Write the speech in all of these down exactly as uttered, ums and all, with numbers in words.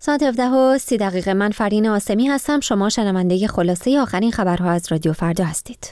ساعت هفده و سی دقیقه. من فرین آسمی هستم. شما شنونده خلاصه آخرین خبرها از رادیو فردا هستید.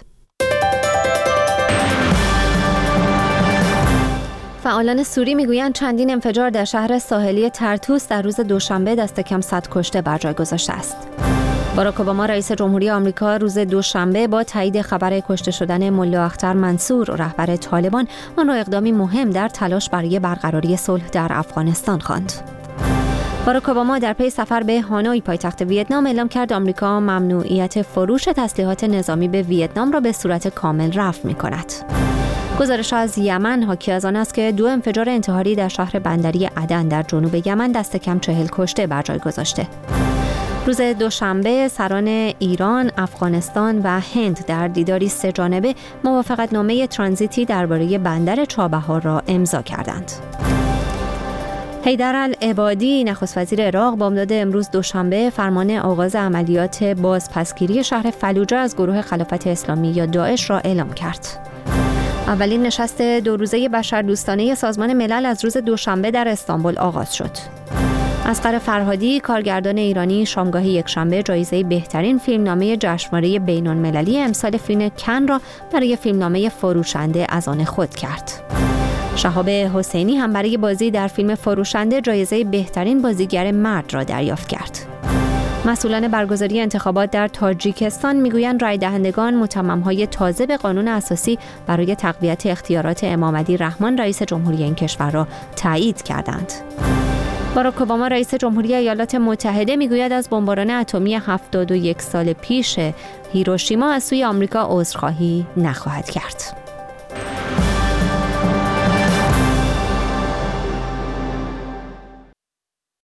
فعالان سوری میگویند چندین انفجار در شهر ساحلی طرطوس در روز دوشنبه دست کم صد کشته بر جای گذاشته است. باراک اوباما رئیس جمهوری آمریکا روز دوشنبه با تایید خبر کشته شدن ملا اختر منصور رهبر طالبان آن را اقدامی مهم در تلاش برای برقراری صلح در افغانستان خواند. باراک اوباما در پی سفر به هانوی پایتخت ویتنام اعلام کرد آمریکا ممنوعیت فروش تسلیحات نظامی به ویتنام را به صورت کامل رفع می‌کند. گزارش از یمن حاکی از آن است که دو انفجار انتحاری در شهر بندری عدن در جنوب یمن دست کم چهل کشته بر جای گذاشته. روز دوشنبه سران ایران، افغانستان و هند در دیداری سه جانبه موافقتنامه ترانزیتی درباره بندر چابهار را امضا کردند. حیدرالعبادی نخست وزیر عراق بامداد امروز دوشنبه فرمان آغاز عملیات بازپسگیری شهر فلوجه از گروه خلافت اسلامی یا داعش را اعلام کرد. اولین نشست دو روزه بشردوستانه سازمان ملل از روز دوشنبه در استانبول آغاز شد. اصغر فرهادی کارگردان ایرانی شامگاه یکشنبه جایزه بهترین فیلمنامه جشنواره بین‌المللی امسال فیلم کن را برای فیلمنامه فروشنده از آن خود کرد. شهاب حسینی هم برای بازی در فیلم فروشنده جایزه بهترین بازیگر مرد را دریافت کرد. مسئولان برگزاری انتخابات در تاجیکستان میگویند رای دهندگان متمم‌های تازه به قانون اساسی برای تقویت اختیارات امامعلی رحمان رئیس جمهوری این کشور را تایید کردند. باراک اوباما رئیس جمهوری ایالات متحده میگوید از بمباران اتمی هفتاد و یک سال پیش هیروشیما از سوی آمریکا عذرخواهی نخواهد کرد.